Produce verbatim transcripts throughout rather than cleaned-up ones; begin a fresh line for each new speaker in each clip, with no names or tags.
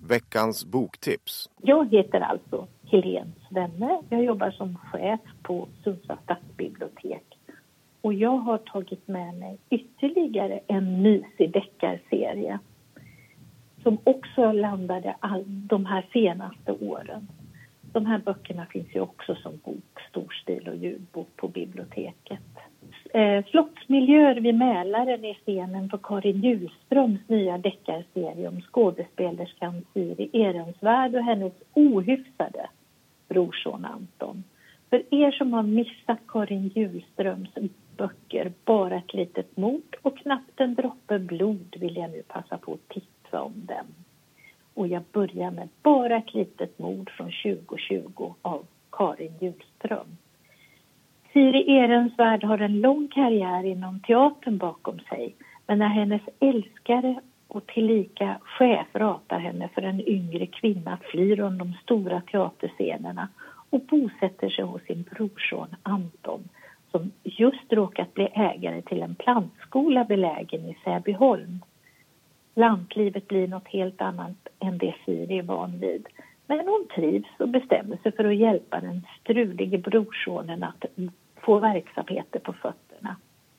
Veckans boktips.
Jag heter alltså Helene Svenne. Jag jobbar som chef på Sundsvalls stadsbibliotek. Och jag har tagit med mig ytterligare en mysig deckarserie som också landade all, de här senaste åren. De här böckerna finns ju också som bok, storstil och ljudbok på biblioteket. Eh, Slottsmiljöer vid Mälaren är scenen för Karin Hjulströms nya deckarserie om skådespelerskan Siri Ehrensvärd och hennes ohyfsade brorson Anton. För er som har missat Karin Hjulströms böcker Bara ett litet mord och Knappt en droppe blod vill jag nu passa på att tipsa om den. Och jag börjar med Bara ett litet mord från tjugo tjugo av Karin Hjulström. Siri Ehrensvärd har en lång karriär inom teatern bakom sig. Men när hennes älskare och tillika chef ratar henne för en yngre kvinna flyr hon de stora teaterscenerna och bosätter sig hos sin brorson Anton som just råkat bli ägare till en plantskola belägen i Säbyholm. Lantlivet blir något helt annat än det Siri är van vid. Men hon trivs och bestämmer sig för att hjälpa den strulige brorsonen att få verksamheter på fötterna.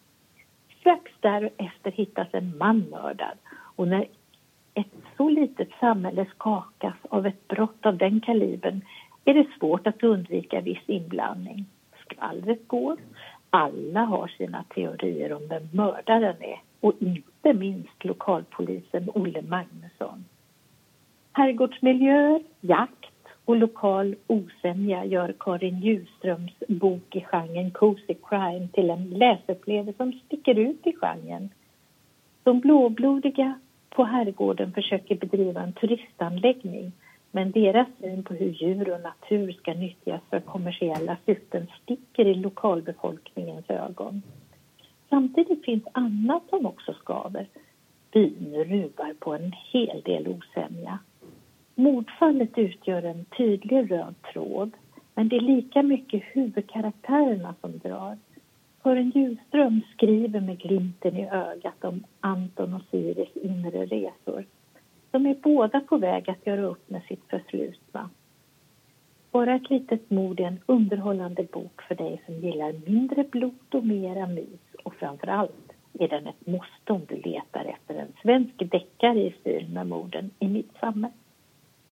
Strax därefter hittas en man mördad. Och när ett så litet samhälle skakas av ett brott av den kalibern är det svårt att undvika viss inblandning. Skvallret går. Alla har sina teorier om vem mördaren är. Och inte minst lokalpolisen Olle Magnusson. Herrgårdsmiljöer, jakt och lokal osämja gör Karin Hjulströms bok i genren Cozy Crime till en läsupplevelse som sticker ut i genren. De blåblodiga på herrgården försöker bedriva en turistanläggning, men deras syn på hur djur och natur ska nyttjas för kommersiella syften sticker i lokalbefolkningens ögon. Samtidigt finns annat som också skaver. Byn ruvar på en hel del osämja. Mordfallet utgör en tydlig röd tråd, men det är lika mycket huvudkaraktärerna som drar. Karin Hjulström skriver med glimten i ögat om Anton och Siris inre resor. De är båda på väg att göra upp med sitt förflutna. Bara ett litet mord är en underhållande bok för dig som gillar mindre blod och mera mys. Och framförallt är den ett måste om du letar efter en svensk deckare i stil med morden i Midsommar.